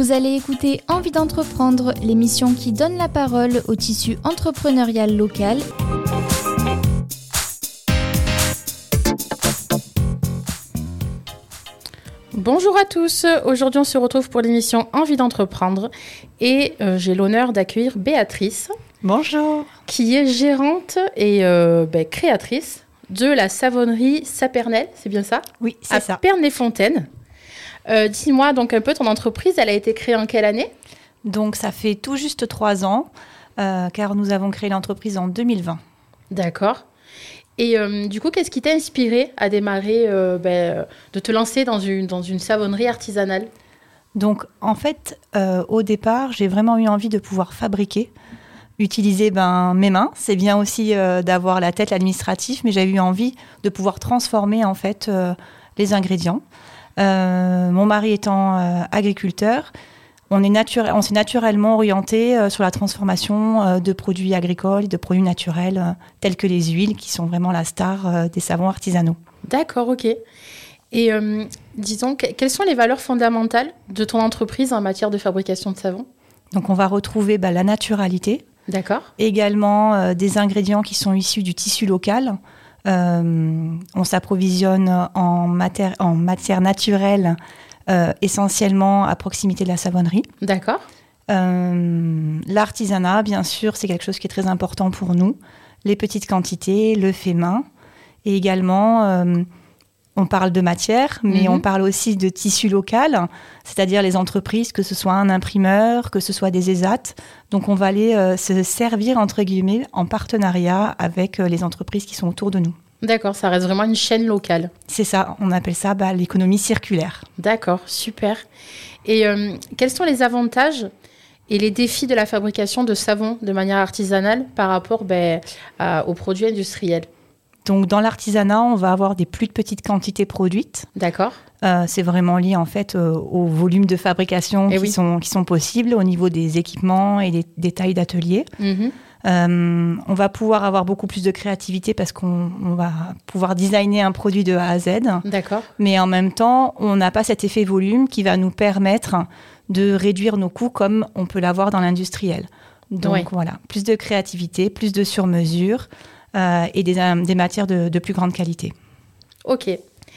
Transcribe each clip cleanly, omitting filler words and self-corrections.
Vous allez écouter Envie d'entreprendre, l'émission qui donne la parole au tissu entrepreneurial local. Bonjour à tous, aujourd'hui on se retrouve pour l'émission Envie d'entreprendre et j'ai l'honneur d'accueillir Béatrice. Bonjour. Qui est gérante et créatrice de la savonnerie Sapernelle, c'est bien ça ? Oui, c'est ça. À Pernes-les-Fontaines. Dis-moi donc un peu ton entreprise, elle a été créée en quelle année ? Donc ça fait tout juste 3 ans, car nous avons créé l'entreprise en 2020. D'accord. Et du coup, qu'est-ce qui t'a inspiré à démarrer, de te lancer dans une savonnerie artisanale ? Donc en fait, au départ, j'ai vraiment eu envie de pouvoir fabriquer, utiliser mes mains. C'est bien aussi d'avoir la tête administrative, mais j'ai eu envie de pouvoir transformer en fait les ingrédients. Mon mari étant agriculteur, on s'est naturellement orienté sur la transformation de produits agricoles et de produits naturels tels que les huiles qui sont vraiment la star des savons artisanaux. D'accord, ok. Et disons, quelles sont les valeurs fondamentales de ton entreprise en matière de fabrication de savon ? Donc on va retrouver la naturalité. D'accord. Également des ingrédients qui sont issus du tissu local. On s'approvisionne en matière naturelle, essentiellement à proximité de la savonnerie. D'accord. L'artisanat, bien sûr, c'est quelque chose qui est très important pour nous. Les petites quantités, le fait main. Et également, on parle de matière, mais on parle aussi de tissu local, c'est-à-dire les entreprises, que ce soit un imprimeur, que ce soit des ESAT. Donc, on va aller se servir, entre guillemets, en partenariat avec les entreprises qui sont autour de nous. D'accord, ça reste vraiment une chaîne locale. C'est ça, on appelle ça l'économie circulaire. D'accord, super. Et quels sont les avantages et les défis de la fabrication de savon de manière artisanale par rapport aux produits industriels ? Donc, dans l'artisanat, on va avoir des plus petites quantités produites. D'accord. C'est vraiment lié, en fait, au volume de fabrication qui sont possibles au niveau des équipements et des tailles d'atelier. On va pouvoir avoir beaucoup plus de créativité parce qu'on va pouvoir designer un produit de A à Z. D'accord. Mais en même temps, on n'a pas cet effet volume qui va nous permettre de réduire nos coûts comme on peut l'avoir dans l'industriel. Donc voilà, plus de créativité, plus de sur-mesure et des matières de plus grande qualité. Ok.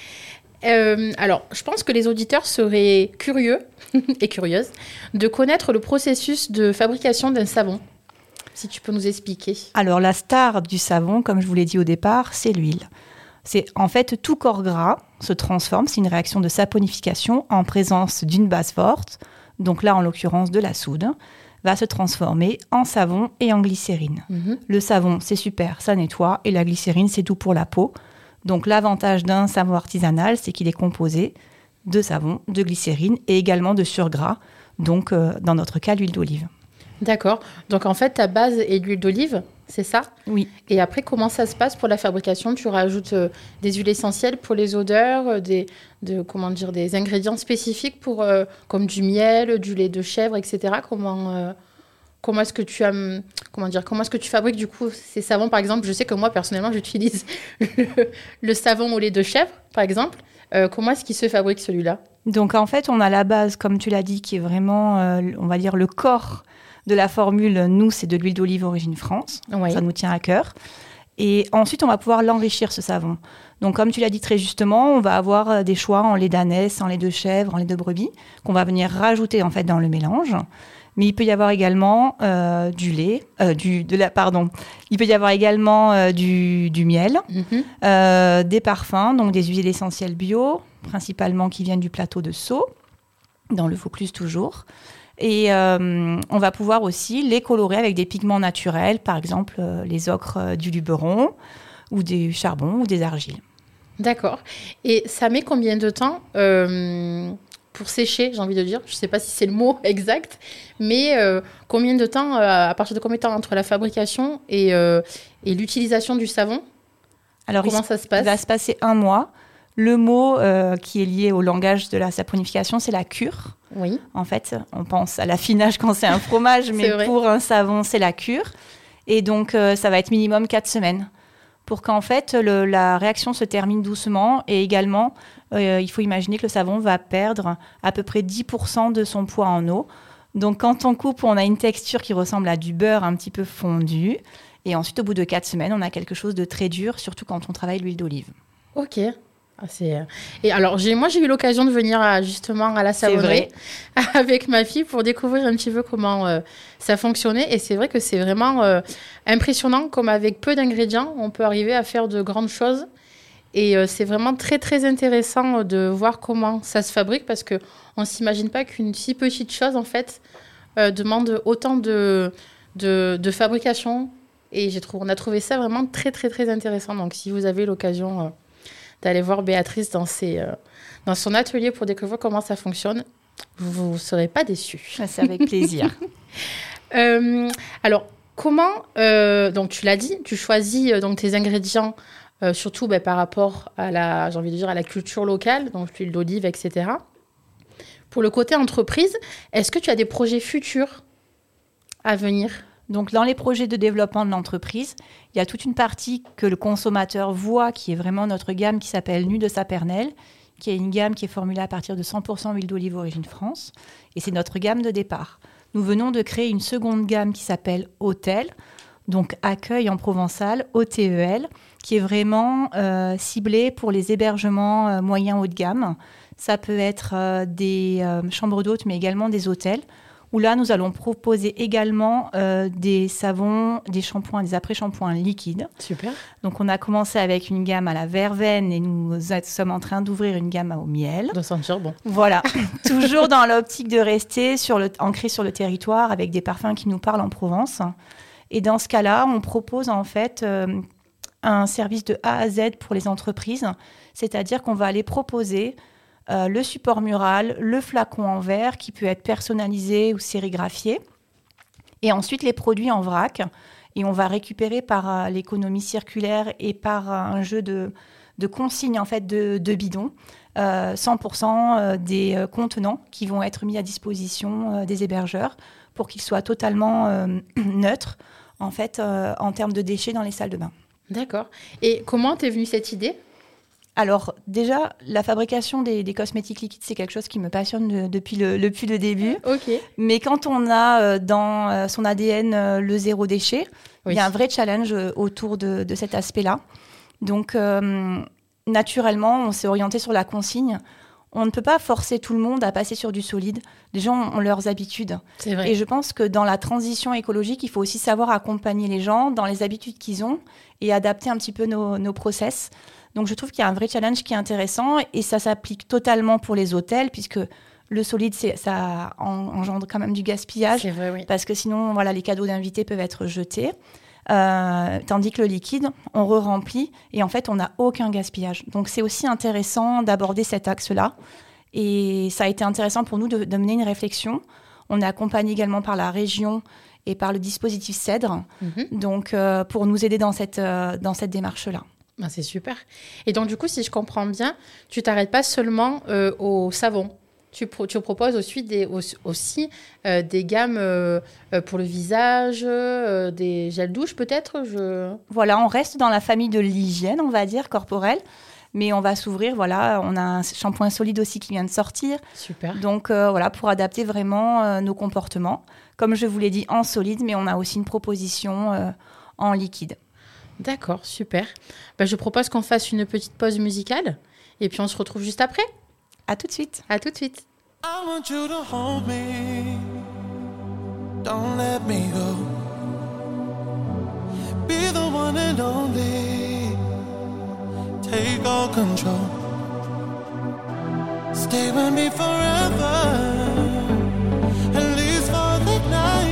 Alors, je pense que les auditeurs seraient curieux et curieuses de connaître le processus de fabrication d'un savon. Si tu peux nous expliquer. Alors, la star du savon, comme je vous l'ai dit au départ, c'est l'huile. C'est en fait tout corps gras se transforme, c'est une réaction de saponification en présence d'une base forte, donc là en l'occurrence de la soude, va se transformer en savon et en glycérine. Le savon, c'est super, ça nettoie, et la glycérine, c'est doux pour la peau. Donc l'avantage d'un savon artisanal, c'est qu'il est composé de savon, de glycérine et également de surgras, donc dans notre cas, l'huile d'olive. D'accord. Donc, en fait, ta base est l'huile d'olive, c'est ça ? Oui. Et après, comment ça se passe pour la fabrication ? Tu rajoutes des huiles essentielles pour les odeurs, des ingrédients spécifiques comme du miel, du lait de chèvre, etc. Comment est-ce que tu fabriques du coup ces savons, par exemple ? Je sais que moi, personnellement, j'utilise le savon au lait de chèvre, par exemple. Comment est-ce qu'il se fabrique celui-là ? Donc, en fait, on a la base, comme tu l'as dit, qui est vraiment, on va dire, le corps de la formule. Nous, c'est de l'huile d'olive origine France. Oui. Ça nous tient à cœur. Et ensuite, on va pouvoir l'enrichir, ce savon. Donc, comme tu l'as dit très justement, on va avoir des choix en lait d'ânesse, en lait de chèvre, en lait de brebis, qu'on va venir rajouter, en fait, dans le mélange. Mais il peut y avoir également du lait, Il peut y avoir également du miel, des parfums, donc des huiles essentielles bio, principalement qui viennent du plateau de Sceaux, dans le Vaucluse toujours. Et on va pouvoir aussi les colorer avec des pigments naturels, par exemple les ocres du Luberon, ou du charbon, ou des argiles. D'accord. Et ça met combien de temps pour sécher, j'ai envie de dire ? Je ne sais pas si c'est le mot exact, mais combien de temps, à partir de combien de temps entre la fabrication et l'utilisation du savon ? Alors, comment ça se passe ? Il va se passer 1 mois. Le mot qui est lié au langage de la saponification, c'est la cure. Oui. En fait, on pense à l'affinage quand c'est un fromage, mais pour un savon, c'est la cure. Et donc, ça va être minimum 4 semaines pour qu'en fait la réaction se termine doucement. Et également, il faut imaginer que le savon va perdre à peu près 10% de son poids en eau. Donc quand on coupe, on a une texture qui ressemble à du beurre un petit peu fondu. Et ensuite, au bout de 4 semaines, on a quelque chose de très dur, surtout quand on travaille l'huile d'olive. Ok. Et alors, moi, j'ai eu l'occasion de venir justement à la savonnerie avec ma fille pour découvrir un petit peu comment ça fonctionnait. Et c'est vrai que c'est vraiment impressionnant, comme avec peu d'ingrédients, on peut arriver à faire de grandes choses. Et c'est vraiment très, très intéressant de voir comment ça se fabrique, parce qu'on ne s'imagine pas qu'une si petite chose, en fait, demande autant de fabrication. Et on a trouvé ça vraiment très, très, très intéressant. Donc, si vous avez l'occasion d'aller voir Béatrice dans son atelier pour découvrir comment ça fonctionne, vous ne serez pas déçus. C'est avec plaisir. Alors, comment... donc, tu l'as dit, tu choisis donc, tes ingrédients, surtout par rapport à la culture locale, donc l'huile d'olive, etc. Pour le côté entreprise, est-ce que tu as des projets futurs à venir ? Donc, dans les projets de développement de l'entreprise, il y a toute une partie que le consommateur voit, qui est vraiment notre gamme qui s'appelle Nu de Sapernelle, qui est une gamme qui est formulée à partir de 100% huile d'olive origine France. Et c'est notre gamme de départ. Nous venons de créer une seconde gamme qui s'appelle Hôtel, donc accueil en provençal, OTEL, qui est vraiment ciblée pour les hébergements moyens haut de gamme. Ça peut être des chambres d'hôtes, mais également des hôtels, où là, nous allons proposer également des savons, des shampoings, des après-shampoings liquides. Super. Donc, on a commencé avec une gamme à la verveine et nous sommes en train d'ouvrir une gamme au miel. De sentir bon. Voilà. Toujours dans l'optique de rester ancré sur le territoire avec des parfums qui nous parlent en Provence. Et dans ce cas-là, on propose en fait un service de A à Z pour les entreprises. C'est-à-dire qu'on va aller proposer le support mural, le flacon en verre qui peut être personnalisé ou sérigraphié, et ensuite les produits en vrac. Et on va récupérer par l'économie circulaire et par un jeu de consignes en fait de bidons 100% des contenants qui vont être mis à disposition des hébergeurs pour qu'ils soient totalement neutres en fait en termes de déchets dans les salles de bain. D'accord. Et comment t'es venue cette idée ? Alors déjà, la fabrication des cosmétiques liquides, c'est quelque chose qui me passionne depuis le début. Ok. Mais quand on a dans son ADN le zéro déchet, il y a un vrai challenge autour de cet aspect-là. Donc naturellement, on s'est orienté sur la consigne. On ne peut pas forcer tout le monde à passer sur du solide. Les gens ont leurs habitudes. C'est vrai. Et je pense que dans la transition écologique, il faut aussi savoir accompagner les gens dans les habitudes qu'ils ont et adapter un petit peu nos process. Donc, je trouve qu'il y a un vrai challenge qui est intéressant et ça s'applique totalement pour les hôtels puisque le solide, ça engendre quand même du gaspillage. C'est vrai, oui. Parce que sinon, voilà, les cadeaux d'invités peuvent être jetés. Tandis que le liquide, on re-remplit et en fait, on n'a aucun gaspillage. Donc, c'est aussi intéressant d'aborder cet axe-là. Et ça a été intéressant pour nous de mener une réflexion. On est accompagné également par la région et par le dispositif CEDRE, donc pour nous aider dans cette démarche-là. Ah, c'est super. Et donc, du coup, si je comprends bien, tu t'arrêtes pas seulement au savon. Tu proposes aussi des gammes pour le visage, des gels douche peut-être Voilà, on reste dans la famille de l'hygiène, on va dire, corporelle. Mais on va s'ouvrir, voilà, on a un shampoing solide aussi qui vient de sortir. Super. Donc voilà, pour adapter vraiment nos comportements. Comme je vous l'ai dit, en solide, mais on a aussi une proposition en liquide. D'accord, super. Je propose qu'on fasse une petite pause musicale et puis on se retrouve juste après. À tout de suite. À tout de suite. I want you to hold me. Don't let me go. Be the one and only. Take all control. Stay with me forever. At least for the night.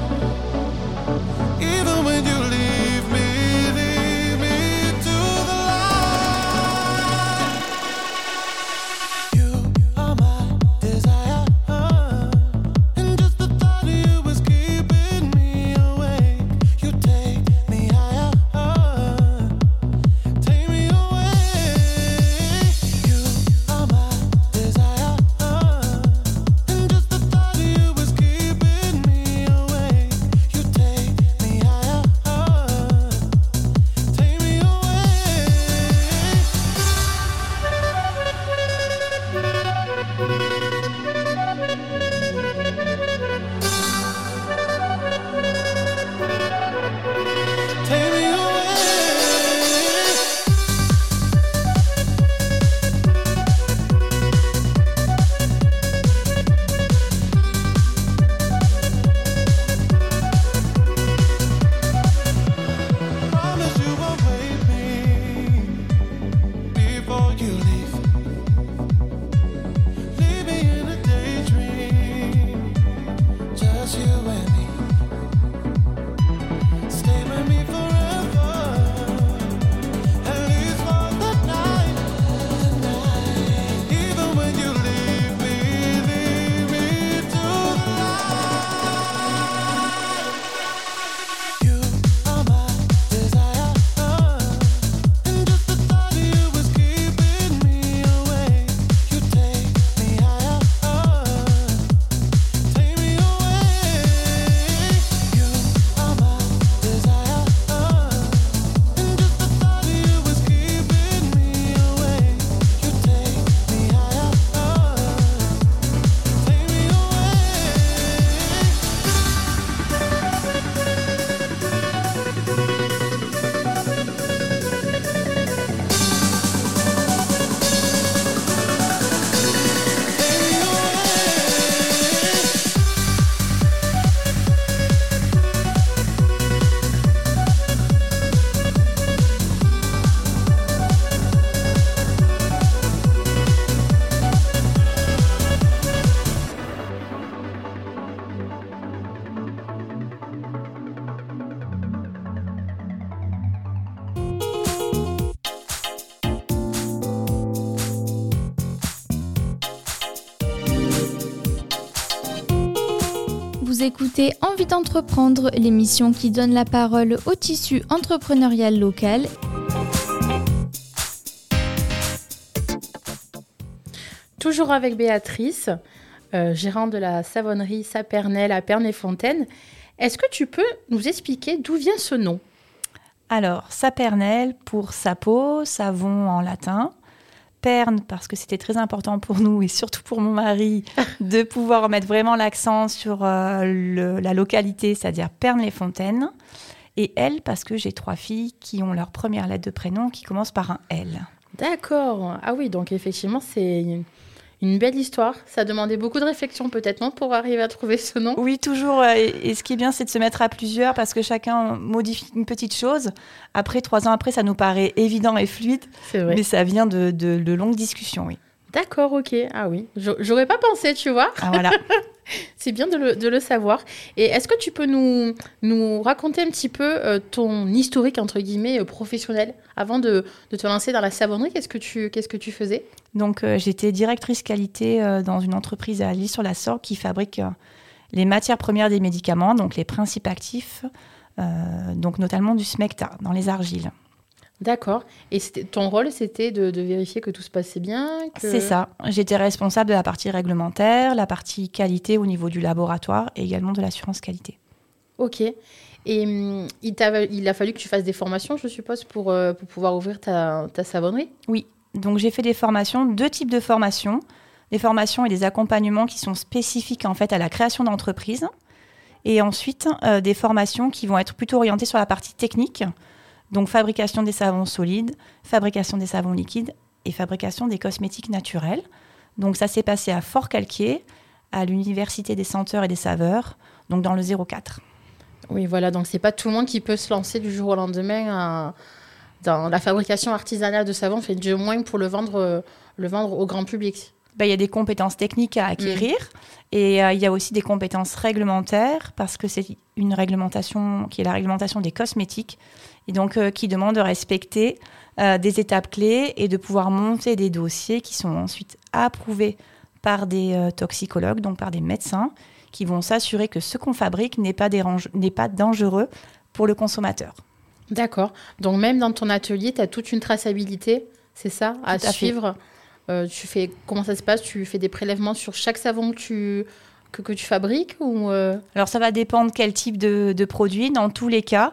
Even when you leave me to the light. You are my desire, and just the thought of you is keeping me awake. You take me higher, take me away. You are my desire, Vous écoutez Envie d'entreprendre, l'émission qui donne la parole au tissu entrepreneurial local. Toujours avec Béatrice, gérante de la savonnerie Sapernelle à Pernes-et-Fontaines. Est-ce que tu peux nous expliquer d'où vient ce nom ? Alors, Sapernelle pour sapo, savon en latin. Pernes parce que c'était très important pour nous et surtout pour mon mari de pouvoir mettre vraiment l'accent sur la localité, c'est-à-dire Pernes-les-Fontaines. Et elle parce que j'ai 3 filles qui ont leur première lettre de prénom qui commence par un L. D'accord. Ah oui, donc effectivement, c'est une belle histoire. Ça demandait beaucoup de réflexion peut-être, non, pour arriver à trouver ce nom ? Oui, toujours. Et ce qui est bien, c'est de se mettre à plusieurs parce que chacun modifie une petite chose. Après, 3 ans après, ça nous paraît évident et fluide. C'est vrai. Mais ça vient de longues discussions, oui. D'accord, ok. Ah oui, j'aurais pas pensé, tu vois. Ah, voilà. C'est bien de le savoir. Et est-ce que tu peux nous raconter un petit peu ton historique, entre guillemets, professionnel avant de te lancer dans la savonnerie ? Qu'est-ce que tu faisais ? Donc, j'étais directrice qualité dans une entreprise à L'Isle-sur-la-Sorgue qui fabrique les matières premières des médicaments, donc les principes actifs, donc notamment du smecta dans les argiles. D'accord. Et ton rôle, c'était de vérifier que tout se passait bien C'est ça. J'étais responsable de la partie réglementaire, la partie qualité au niveau du laboratoire et également de l'assurance qualité. Ok. Et il a fallu que tu fasses des formations, je suppose, pour pouvoir ouvrir ta savonnerie ? Oui. Donc, j'ai fait des formations, 2 types de formations. Des formations et des accompagnements qui sont spécifiques en fait à la création d'entreprises. Et ensuite, des formations qui vont être plutôt orientées sur la partie technique. Donc, fabrication des savons solides, fabrication des savons liquides et fabrication des cosmétiques naturels. Donc, ça s'est passé à Fort-Calquier, à l'Université des senteurs et des saveurs, donc dans le 04. Oui, voilà. Donc, c'est pas tout le monde qui peut se lancer du jour au lendemain dans la fabrication artisanale de savon, fait du moins pour le vendre au grand public. Il y a des compétences techniques à acquérir et il y a aussi des compétences réglementaires parce que c'est une réglementation qui est la réglementation des cosmétiques et donc qui demande de respecter des étapes clés et de pouvoir monter des dossiers qui sont ensuite approuvés par des toxicologues, donc par des médecins qui vont s'assurer que ce qu'on fabrique n'est pas dangereux pour le consommateur. D'accord. Donc même dans ton atelier, tu as toute une traçabilité, c'est ça, à suivre. Comment ça se passe ? Tu fais des prélèvements sur chaque savon que tu fabriques ou Alors, ça va dépendre quel type de produit. Dans tous les cas,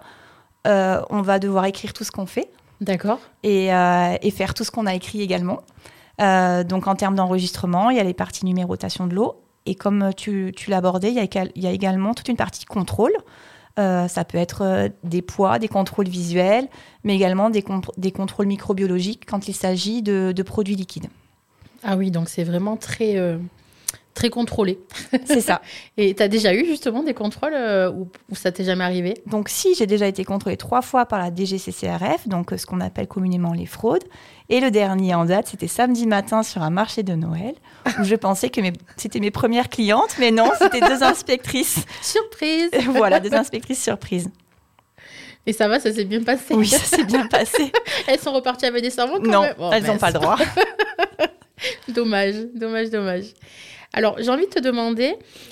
on va devoir écrire tout ce qu'on fait. D'accord. Et faire tout ce qu'on a écrit également. Donc, en termes d'enregistrement, il y a les parties numérotation de l'eau. Et comme tu l'as abordé, il y a également toute une partie contrôle. Ça peut être des poids, des contrôles visuels, mais également des contrôles microbiologiques quand il s'agit de produits liquides. Ah oui, donc c'est vraiment très, très contrôlé. C'est ça. Et tu as déjà eu justement des contrôles où ça t'est jamais arrivé ? Donc si, j'ai déjà été contrôlée 3 fois par la DGCCRF, donc ce qu'on appelle communément les fraudes. Et le dernier en date, c'était samedi matin sur un marché de Noël, où je pensais que c'était mes premières clientes, mais non, c'était 2 inspectrices. Surprise. Voilà, 2 inspectrices surprises. Et ça va, ça s'est bien passé ? Oui, ça s'est bien passé. Elles sont reparties avec des savons quand non, même ? elles n'ont pas le droit. Dommage. Alors, j'ai envie de te demander,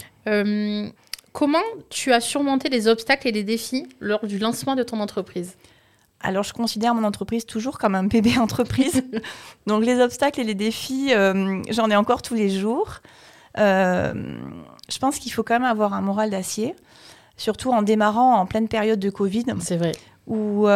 comment tu as surmonté les obstacles et les défis lors du lancement de ton entreprise ? Alors, je considère mon entreprise toujours comme un bébé entreprise. Donc, les obstacles et les défis, j'en ai encore tous les jours. Je pense qu'il faut quand même avoir un moral d'acier, surtout en démarrant en pleine période de Covid. C'est vrai. Où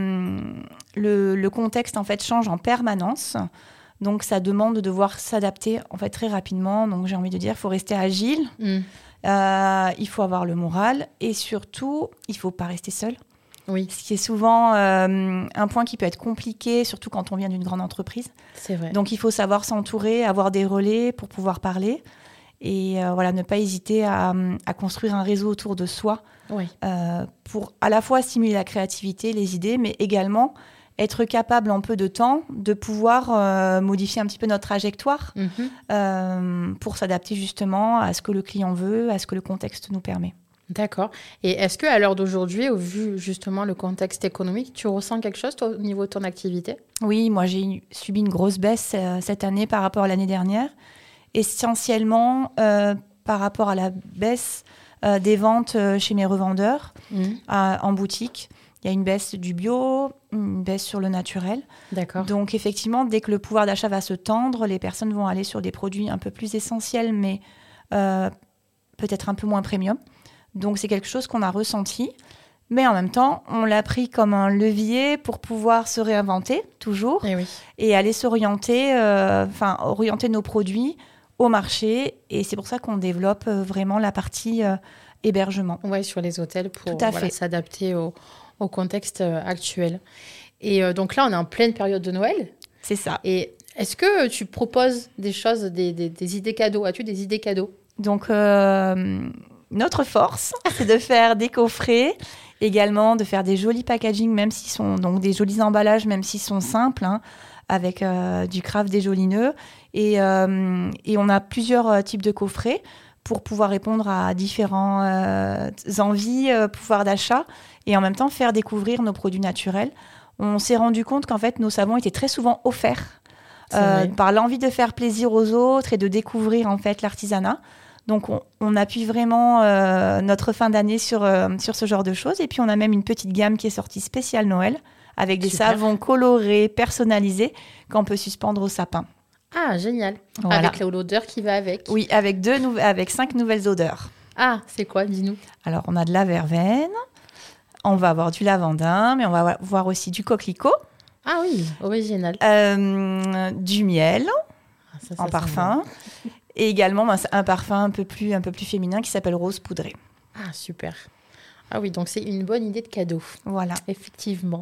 le contexte, en fait, change en permanence. Donc, ça demande de devoir s'adapter, en fait, très rapidement. Donc, j'ai envie de dire, il faut rester agile. Il faut avoir le moral. Et surtout, il ne faut pas rester seul. Oui. Ce qui est souvent un point qui peut être compliqué, surtout quand on vient d'une grande entreprise. C'est vrai. Donc, il faut savoir s'entourer, avoir des relais pour pouvoir parler. Et ne pas hésiter à construire un réseau autour de soi. Oui. Pour à la fois stimuler la créativité, les idées, mais également être capable en peu de temps de pouvoir modifier un petit peu notre trajectoire pour s'adapter justement à ce que le client veut, à ce que le contexte nous permet. D'accord. Et est-ce qu'à l'heure d'aujourd'hui, au vu justement le contexte économique, tu ressens quelque chose toi, au niveau de ton activité ? Oui, moi j'ai subi une grosse baisse cette année par rapport à l'année dernière, essentiellement par rapport à la baisse des ventes chez mes revendeurs Mhm. en boutique. Il y a une baisse du bio, une baisse sur le naturel. D'accord. Donc effectivement, dès que le pouvoir d'achat va se tendre, les personnes vont aller sur des produits un peu plus essentiels, mais peut-être un peu moins premium. Donc c'est quelque chose qu'on a ressenti. Mais en même temps, on l'a pris comme un levier pour pouvoir se réinventer, toujours, Eh oui. et aller s'orienter, orienter nos produits au marché. Et c'est pour ça qu'on développe vraiment la partie hébergement. Ouais, sur les hôtels pour Tout à voilà, fait. s'adapter au contexte actuel. Et donc là, on est en pleine période de Noël. C'est ça. Et est-ce que tu proposes des choses, des idées cadeaux? As-tu des idées cadeaux? Donc, notre force, c'est de faire des coffrets, également de faire des jolis packaging, même s'ils sont donc des jolis emballages, même s'ils sont simples, hein, avec du craft déjolineux. Et on a plusieurs types de coffrets pour pouvoir répondre à différents envies, pouvoir d'achat, et en même temps faire découvrir nos produits naturels. On s'est rendu compte qu'en fait, nos savons étaient très souvent offerts C'est vrai. par l'envie de faire plaisir aux autres et de découvrir en fait l'artisanat. Donc, on appuie vraiment notre fin d'année sur ce genre de choses. Et puis, on a même une petite gamme qui est sortie spéciale Noël, avec des Super. savons colorés, personnalisés, qu'on peut suspendre au sapin. Ah, génial. Voilà. Avec l'odeur qui va avec. Oui, avec 5 nouvelles odeurs. Ah, c'est quoi? Dis-nous. Alors, on a de la verveine, on va avoir du lavandin, mais on va avoir aussi du coquelicot, Ah oui, original. du miel Ah, ça, en c'est parfum, et également un parfum un peu plus féminin qui s'appelle rose poudré. bon. Ah, super. Ah oui, donc c'est une bonne idée de cadeau. Voilà. Effectivement.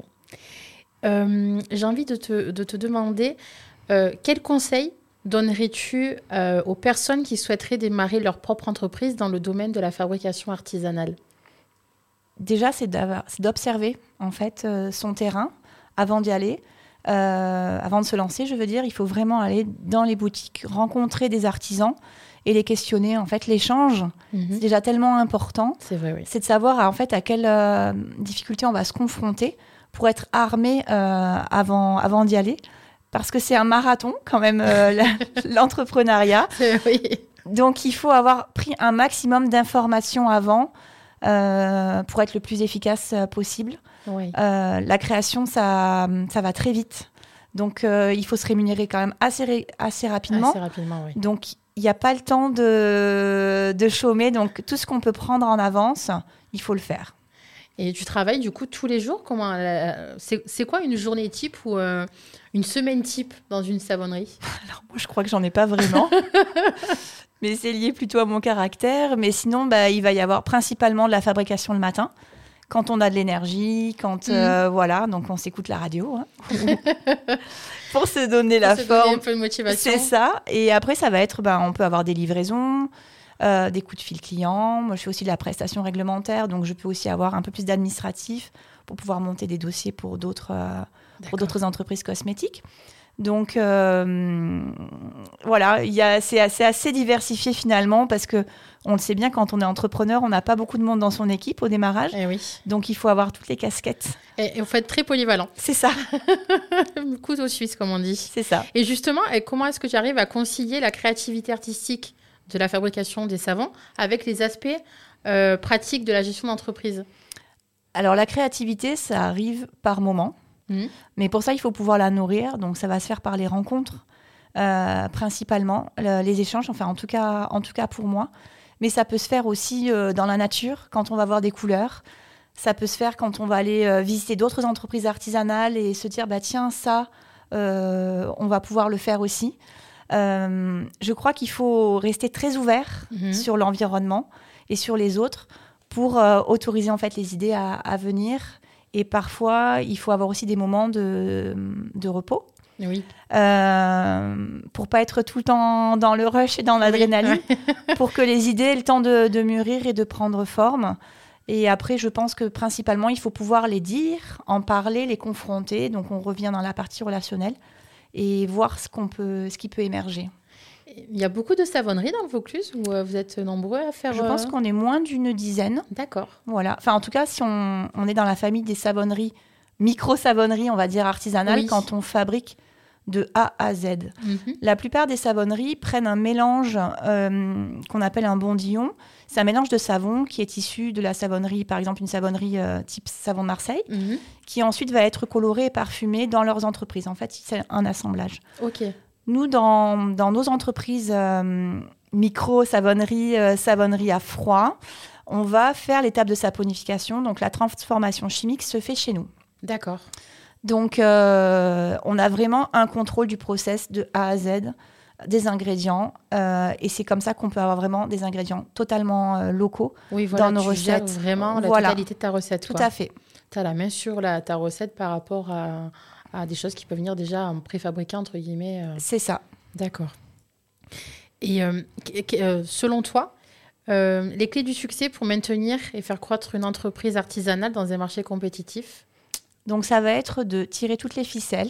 J'ai envie de te demander quel conseil donnerais-tu aux personnes qui souhaiteraient démarrer leur propre entreprise dans le domaine de la fabrication artisanale? Déjà, c'est d'observer en fait son terrain avant d'y aller, avant de se lancer. Je veux dire, il faut vraiment aller dans les boutiques, rencontrer des artisans et les questionner. En fait, l'échange, c'est déjà tellement important. C'est vrai, oui. C'est de savoir en fait à quelle difficulté on va se confronter pour être armé avant d'y aller. Parce que c'est un marathon quand même, l'entrepreneuriat. Oui. Donc, il faut avoir pris un maximum d'informations avant pour être le plus efficace possible. Oui. La création, ça va très vite. Donc, il faut se rémunérer quand même assez rapidement. Assez rapidement, oui. Donc, il n'y a pas le temps de chômer. Donc, tout ce qu'on peut prendre en avance, il faut le faire. Et tu travailles du coup tous les jours? C'est quoi une journée type ou une semaine type dans une savonnerie? Alors, moi, je crois que j'en ai pas vraiment. Mais c'est lié plutôt à mon caractère. Mais sinon, il va y avoir principalement de la fabrication le matin, quand on a de l'énergie, voilà, donc on s'écoute la radio, hein, pour se donner la Pour se donner forme. un peu de motivation. C'est ça. Et après, ça va être, on peut avoir des livraisons, des coups de fil clients. Moi, je fais aussi de la prestation réglementaire, donc je peux aussi avoir un peu plus d'administratif pour pouvoir monter des dossiers pour d'autres entreprises cosmétiques. Donc, voilà, c'est assez diversifié finalement parce que on le sait bien, quand on est entrepreneur, on n'a pas beaucoup de monde dans son équipe au démarrage. Eh oui. Donc, il faut avoir toutes les casquettes. Et vous faites très polyvalent. C'est ça, Couteau suisse, comme on dit. c'est ça. Et justement, comment est-ce que tu arrives à concilier la créativité artistique de la fabrication des savons avec les aspects pratiques de la gestion d'entreprise? Alors, la créativité, ça arrive par moment. Mais pour ça, il faut pouvoir la nourrir. Donc, ça va se faire par les rencontres, principalement, les échanges, enfin, en tout cas pour moi. Mais ça peut se faire aussi dans la nature, quand on va voir des couleurs. Ça peut se faire quand on va aller visiter d'autres entreprises artisanales et se dire, tiens, ça, on va pouvoir le faire aussi. Je crois qu'il faut rester très ouvert sur l'environnement et sur les autres pour autoriser en fait les idées à venir. Et parfois, il faut avoir aussi des moments de repos. Oui. Pour pas être tout le temps dans le rush et dans l'adrénaline, pour que les idées aient le temps de mûrir et de prendre forme. Et après, je pense que principalement, il faut pouvoir les dire, en parler, les confronter. Donc, on revient dans la partie relationnelle et voir ce qui peut émerger. Il y a beaucoup de savonneries dans le Vaucluse où vous êtes nombreux à faire... Je pense qu'on est moins d'une dizaine. D'accord. Voilà. Enfin, en tout cas, si on est dans la famille des savonneries, micro-savonneries, on va dire artisanales, Oui. quand on fabrique de A à Z. La plupart des savonneries prennent un mélange qu'on appelle un bondillon. C'est un mélange de savon qui est issu de la savonnerie, par exemple une savonnerie type Savon de Marseille, qui ensuite va être coloré et parfumé dans leurs entreprises. En fait, c'est un assemblage. Ok. Nous, dans nos entreprises micro-savonnerie, savonnerie à froid, on va faire l'étape de saponification. Donc, la transformation chimique se fait chez nous. D'accord. Donc, on a vraiment un contrôle du process de A à Z des ingrédients. Et c'est comme ça qu'on peut avoir vraiment des ingrédients totalement locaux Oui, voilà, dans nos tu gères recettes. vraiment la Voilà. totalité de ta recette. Tout à fait. Tu as la main sur ta recette par rapport à des choses qui peuvent venir déjà en préfabriqué, entre guillemets. C'est ça. D'accord. Et selon toi, les clés du succès pour maintenir et faire croître une entreprise artisanale dans un marché compétitif? Donc, ça va être de tirer toutes les ficelles.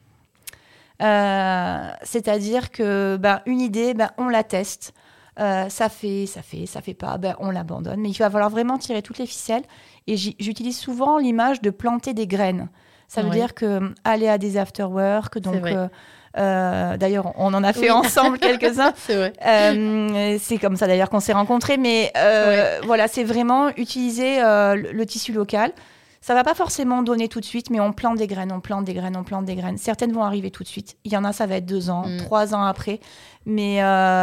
C'est-à-dire que une idée, on la teste. Ça fait pas, on l'abandonne. Mais il va falloir vraiment tirer toutes les ficelles. Et j'utilise souvent l'image de planter des graines. Ça veut dire que aller à des after-work, donc d'ailleurs, on en a fait ensemble quelques-uns. C'est vrai. C'est comme ça d'ailleurs qu'on s'est rencontrés. Mais voilà, c'est vraiment utiliser le tissu local. Ça va pas forcément donner tout de suite, mais on plante des graines, on plante des graines, on plante des graines. Certaines vont arriver tout de suite. Il y en a, ça va être 2 ans, 3 ans après. Mais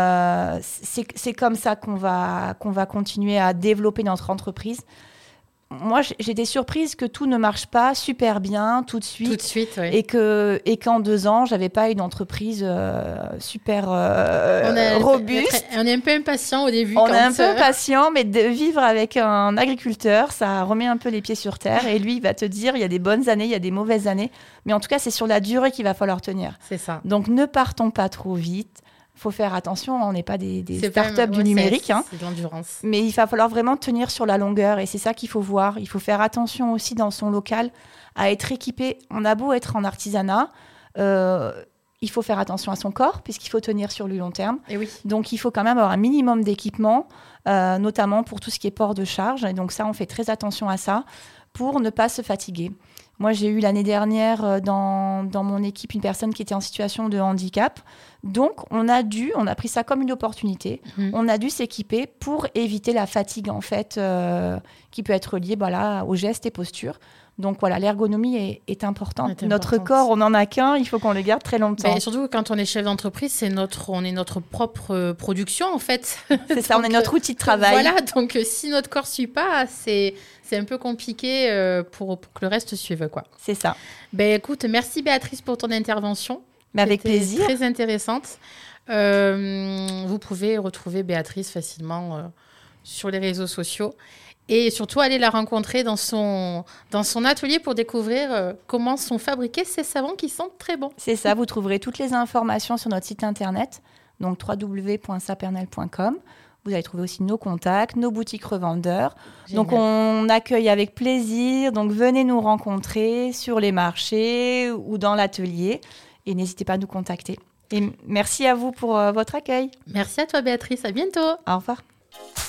c'est comme ça qu'on va continuer à développer notre entreprise. Moi, j'étais surprise que tout ne marche pas super bien tout de suite. Tout de suite, oui. Et qu'en 2 ans, j'avais pas une entreprise super robuste. On est un peu impatient au début. On est un peu patient, mais de vivre avec un agriculteur, ça remet un peu les pieds sur terre. Et lui, il va te dire, il y a des bonnes années, il y a des mauvaises années. Mais en tout cas, c'est sur la durée qu'il va falloir tenir. C'est ça. Donc, ne partons pas trop vite. Il faut faire attention, on n'est pas des startups du numérique. C'est de l'endurance. Mais il va falloir vraiment tenir sur la longueur et c'est ça qu'il faut voir. Il faut faire attention aussi dans son local à être équipé. On a beau être en artisanat, il faut faire attention à son corps puisqu'il faut tenir sur le long terme. Et oui. Donc, il faut quand même avoir un minimum d'équipement, notamment pour tout ce qui est port de charge. Et donc ça, on fait très attention à ça pour ne pas se fatiguer. Moi, j'ai eu l'année dernière dans mon équipe une personne qui était en situation de handicap. Donc, on a pris ça comme une opportunité. On a dû s'équiper pour éviter la fatigue, en fait, qui peut être liée aux gestes et postures. Donc, voilà, l'ergonomie est importante. Notre corps, on n'en a qu'un, il faut qu'on le garde très longtemps. Et surtout, quand on est chef d'entreprise, on est notre propre production, en fait. C'est ça, on est notre outil de travail. Voilà, donc si notre corps ne suit pas, c'est un peu compliqué pour que le reste suive, quoi. C'est ça. Écoute, merci Béatrice pour ton intervention. Mais avec C'était plaisir. Très intéressante. Vous pouvez retrouver Béatrice facilement sur les réseaux sociaux. Et surtout, aller la rencontrer dans son atelier pour découvrir comment sont fabriqués ces savons qui sont très bons. C'est ça, vous trouverez toutes les informations sur notre site internet, donc www.sapernelle.com. Vous allez trouver aussi nos contacts, nos boutiques revendeurs. Génial. Donc, on accueille avec plaisir. Donc, venez nous rencontrer sur les marchés ou dans l'atelier. Et n'hésitez pas à nous contacter. Et merci à vous pour votre accueil. Merci à toi, Béatrice. À bientôt. Au revoir.